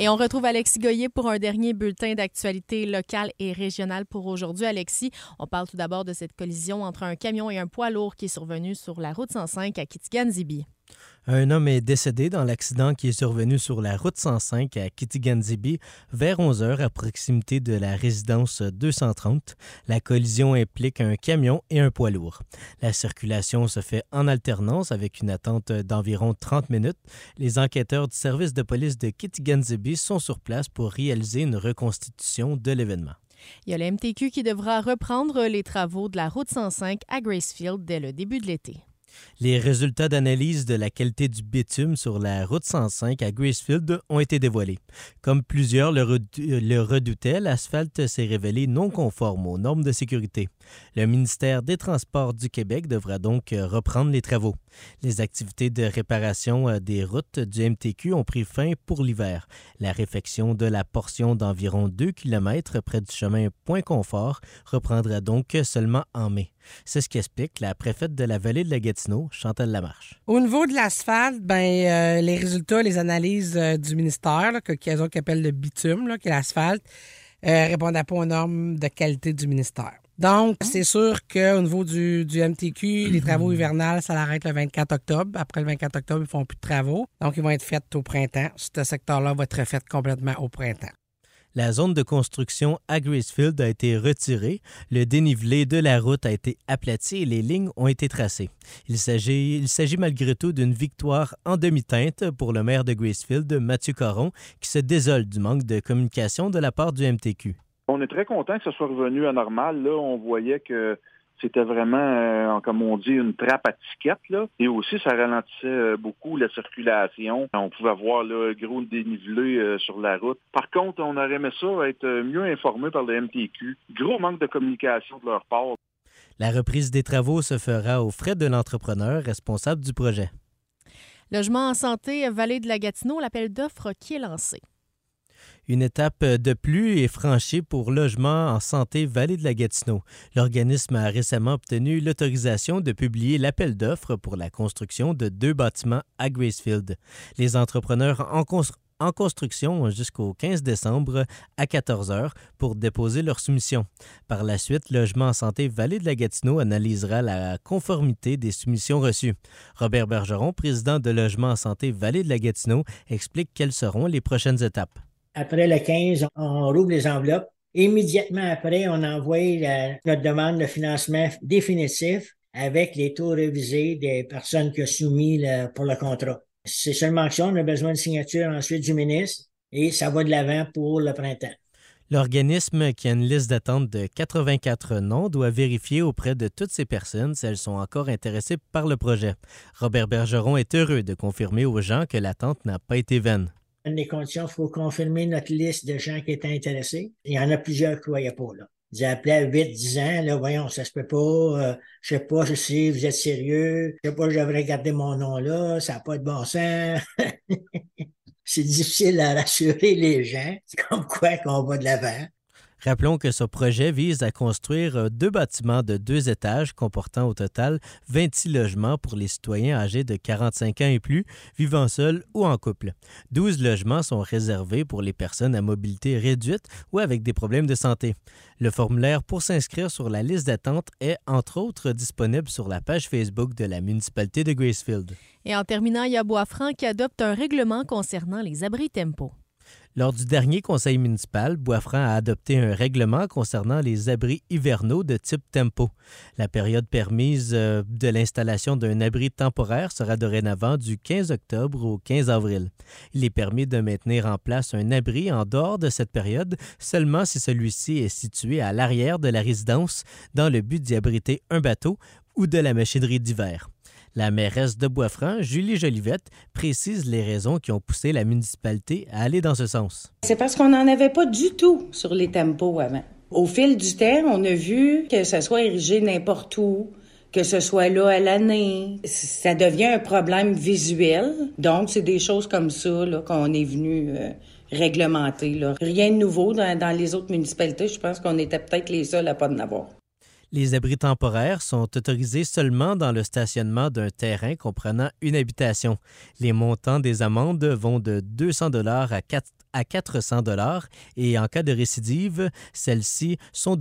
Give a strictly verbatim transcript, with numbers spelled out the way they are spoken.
Et on retrouve Alexis Goyer pour un dernier bulletin d'actualité locale et régionale pour aujourd'hui. Alexis, on parle tout d'abord de cette collision entre un camion et un poids lourd qui est survenu sur la route cent cinq à Kitigan-Zibi. Un homme est décédé dans l'accident qui est survenu sur la route cent cinq à Kitigan-Zibi vers onze heures à proximité de la résidence deux cent trente. La collision implique un camion et un poids lourd. La circulation se fait en alternance avec une attente d'environ trente minutes. Les enquêteurs du service de police de Kitigan-Zibi sont sur place pour réaliser une reconstitution de l'événement. Il y a le M T Q qui devra reprendre les travaux de la route cent cinq à Gracefield dès le début de l'été. Les résultats d'analyse de la qualité du bitume sur la route cent cinq à Gracefield ont été dévoilés. Comme plusieurs le, redu- le redoutaient, l'asphalte s'est révélé non conforme aux normes de sécurité. Le ministère des Transports du Québec devra donc reprendre les travaux. Les activités de réparation des routes du M T Q ont pris fin pour l'hiver. La réfection de la portion d'environ deux kilomètres près du chemin Point-Confort reprendra donc seulement en mai. C'est ce qu'explique la préfète de la vallée de la Gatineau, Chantal Lamarche. Au niveau de l'asphalte, ben, euh, les résultats, les analyses euh, du ministère, là, que, qu'ils ont, qu'ils appellent le bitume, là, qui est l'asphalte, euh, répondaient pas aux normes de qualité du ministère. Donc, c'est sûr qu'au niveau du, du M T Q, les travaux hivernales, ça l'arrête le vingt-quatre octobre. Après le vingt-quatre octobre, ils font plus de travaux. Donc, ils vont être faits au printemps. Ce secteur-là va être fait complètement au printemps. La zone de construction à Gracefield a été retirée, le dénivelé de la route a été aplati et les lignes ont été tracées. Il s'agit, il s'agit malgré tout d'une victoire en demi-teinte pour le maire de Gracefield, Mathieu Caron, qui se désole du manque de communication de la part du M T Q. On est très content que ce soit revenu à normal. Là, on voyait que c'était vraiment, euh, comme on dit, une trappe à tickets, là. Et aussi, ça ralentissait euh, beaucoup la circulation. On pouvait voir là, gros dénivelé euh, sur la route. Par contre, on aurait aimé ça être mieux informé par le M T Q. Gros manque de communication de leur part. La reprise des travaux se fera aux frais de l'entrepreneur responsable du projet. Logement en santé, Vallée de la Gatineau, l'appel d'offres qui est lancé. Une étape de plus est franchie pour Logement en santé Vallée de la Gatineau. L'organisme a récemment obtenu l'autorisation de publier l'appel d'offres pour la construction de deux bâtiments à Gracefield. Les entrepreneurs en, constru- en construction ont jusqu'au quinze décembre à quatorze heures pour déposer leur soumission. Par la suite, Logement en santé Vallée de la Gatineau analysera la conformité des soumissions reçues. Robert Bergeron, président de Logement en santé Vallée de la Gatineau, explique quelles seront les prochaines étapes. Après le quinze, on rouvre les enveloppes. Immédiatement après, on envoie la, notre demande de financement définitif avec les taux révisés des personnes qui ont soumis le, pour le contrat. C'est seulement que ça, on a besoin de signature ensuite du ministre et ça va de l'avant pour le printemps. L'organisme, qui a une liste d'attente de quatre-vingt-quatre noms, doit vérifier auprès de toutes ces personnes si elles sont encore intéressées par le projet. Robert Bergeron est heureux de confirmer aux gens que l'attente n'a pas été vaine. Une des conditions, il faut confirmer notre liste de gens qui étaient intéressés. Il y en a plusieurs qui ne croyaient pas, là. Ils appelaient à huit dix ans, là, voyons, ça se peut pas, euh, je sais pas, je sais, vous êtes sérieux, je sais pas, je devrais garder mon nom là, ça n'a pas de bon sens. C'est difficile à rassurer les gens, c'est comme quoi qu'on va de l'avant. Rappelons que ce projet vise à construire deux bâtiments de deux étages comportant au total vingt-six logements pour les citoyens âgés de quarante-cinq ans et plus, vivant seuls ou en couple. douze logements sont réservés pour les personnes à mobilité réduite ou avec des problèmes de santé. Le formulaire pour s'inscrire sur la liste d'attente est, entre autres, disponible sur la page Facebook de la municipalité de Gracefield. Et en terminant, il y a Boisfranc qui adopte un règlement concernant les abris tempo. Lors du dernier conseil municipal, Boisfranc a adopté un règlement concernant les abris hivernaux de type tempo. La période permise de l'installation d'un abri temporaire sera dorénavant du quinze octobre au quinze avril. Il est permis de maintenir en place un abri en dehors de cette période seulement si celui-ci est situé à l'arrière de la résidence dans le but d'y abriter un bateau ou de la machinerie d'hiver. La mairesse de Boisfranc, Julie Jolivette, précise les raisons qui ont poussé la municipalité à aller dans ce sens. C'est parce qu'on n'en avait pas du tout sur les tempos avant. Au fil du temps, on a vu que ça soit érigé n'importe où, que ce soit là à l'année. Ça devient un problème visuel. Donc, c'est des choses comme ça là, qu'on est venu euh, réglementer. Là. Rien de nouveau dans, dans les autres municipalités. Je pense qu'on était peut-être les seuls à pas en avoir. Les abris temporaires sont autorisés seulement dans le stationnement d'un terrain comprenant une habitation. Les montants des amendes vont de deux cents dollars à à quatre cents dollars et en cas de récidive, celles-ci sont